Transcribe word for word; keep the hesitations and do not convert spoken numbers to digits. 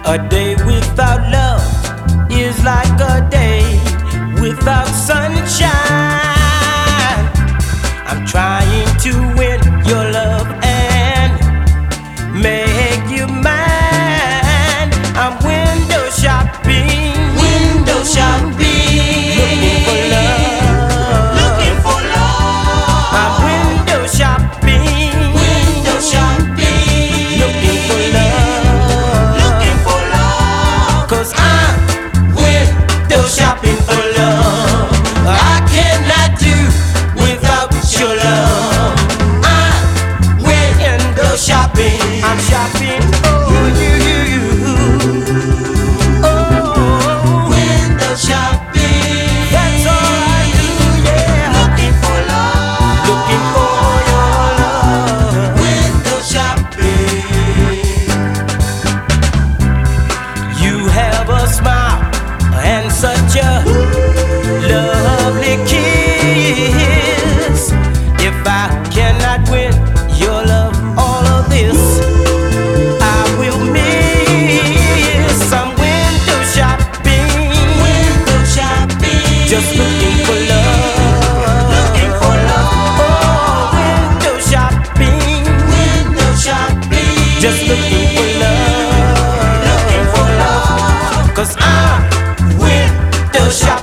A day without love is like a day without sunshine. I'm trying to win your love and make you mine. I'm window shopping, window shopping, looking for love, looking for love. I'm window shopping, window shopping, looking for love, looking for love. 'Cause I'm window shopping for love. I cannot do without your love. I'm window shopping. I'm shopping for you. Oh, window shopping. That's all I do, yeah. Looking for love, looking for your love. Window shopping. You have a smile and such a lovely kiss. If I cannot win your love, all of this I will miss. Some window shopping, window shopping, just looking for love, looking for love. Oh, window shopping, window shopping, just looking for love, looking for love. 'Cause I'm window shopping.